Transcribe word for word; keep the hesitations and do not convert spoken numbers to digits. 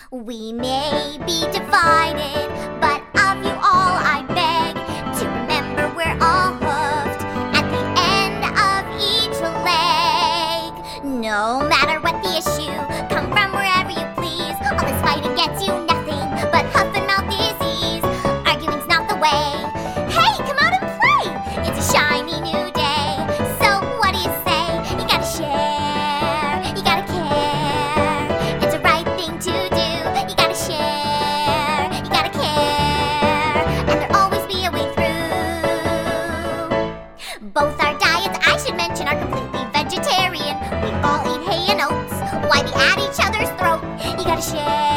We may be divided, but of you all I beg to remember we're all hoofed at the end of each leg. No matter what the issue, come from wherever you please. All this fighting gets you nothing but huff and mouth disease. Arguing's not the way. Hey, come out and play! It's a shiny new day. So what do you say? You gotta share, you gotta care. It's the right thing to do. You gotta share, you gotta care, and there'll always be a way through. Both our diets, I should mention, are completely vegetarian. We all eat hay and oats. Why be at each other's throat? You gotta share.